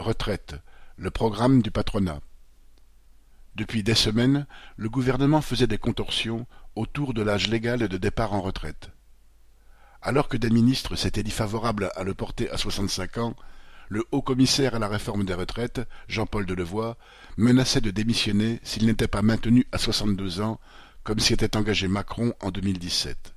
Retraite, le programme du patronat. Depuis des semaines, le gouvernement faisait des contorsions autour de l'âge légal de départ en retraite. Alors que des ministres s'étaient dit favorables à le porter à 65 ans, le haut-commissaire à la réforme des retraites, Jean-Paul Delevoye, menaçait de démissionner s'il n'était pas maintenu à 62 ans, comme s'y était engagé Macron en 2017.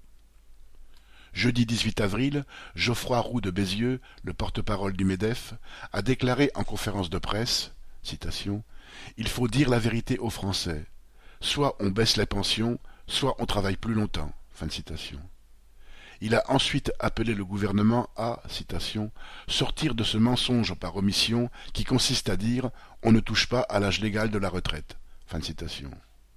Jeudi 18 avril, Geoffroy Roux de Bézieux, le porte-parole du MEDEF, a déclaré en conférence de presse, citation, « Il faut dire la vérité aux Français. Soit on baisse les pensions, soit on travaille plus longtemps. » Fin de citation. Il a ensuite appelé le gouvernement à, citation, « sortir de ce mensonge par omission qui consiste à dire « on ne touche pas à l'âge légal de la retraite ». Fin de citation.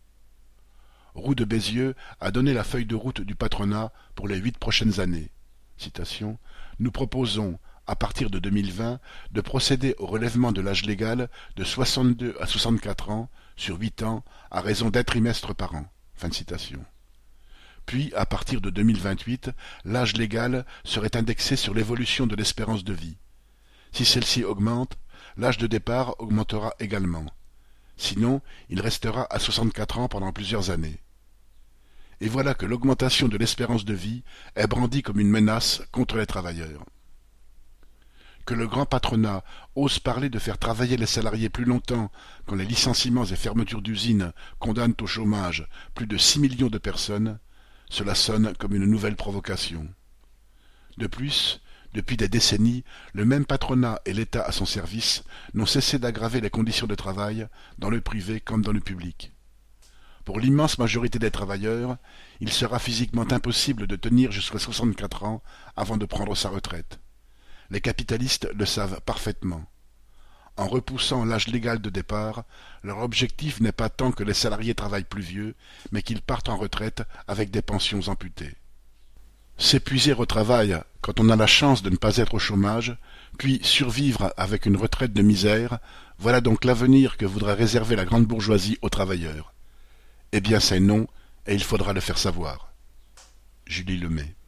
Roux de Bézieux a donné la feuille de route du patronat pour les 8 prochaines années. Citation, « Nous proposons, à partir de 2020, de procéder au relèvement de l'âge légal de 62 à 64 ans sur 8 ans à raison d'un trimestre par an. » Fin de citation. Puis, à partir de 2028, l'âge légal serait indexé sur l'évolution de l'espérance de vie. Si celle-ci augmente, l'âge de départ augmentera également. Sinon, il restera à 64 ans pendant plusieurs années. Et voilà que l'augmentation de l'espérance de vie est brandie comme une menace contre les travailleurs. Que le grand patronat ose parler de faire travailler les salariés plus longtemps quand les licenciements et fermetures d'usines condamnent au chômage plus de 6 millions de personnes, cela sonne comme une nouvelle provocation. De plus, depuis des décennies, le même patronat et l'État à son service n'ont cessé d'aggraver les conditions de travail, dans le privé comme dans le public. Pour l'immense majorité des travailleurs, il sera physiquement impossible de tenir jusqu'à 64 ans avant de prendre sa retraite. Les capitalistes le savent parfaitement. En repoussant l'âge légal de départ, leur objectif n'est pas tant que les salariés travaillent plus vieux, mais qu'ils partent en retraite avec des pensions amputées. S'épuiser au travail quand on a la chance de ne pas être au chômage, puis survivre avec une retraite de misère, voilà donc l'avenir que voudrait réserver la grande bourgeoisie aux travailleurs. Eh bien c'est non, et il faudra le faire savoir. Julie Lemay.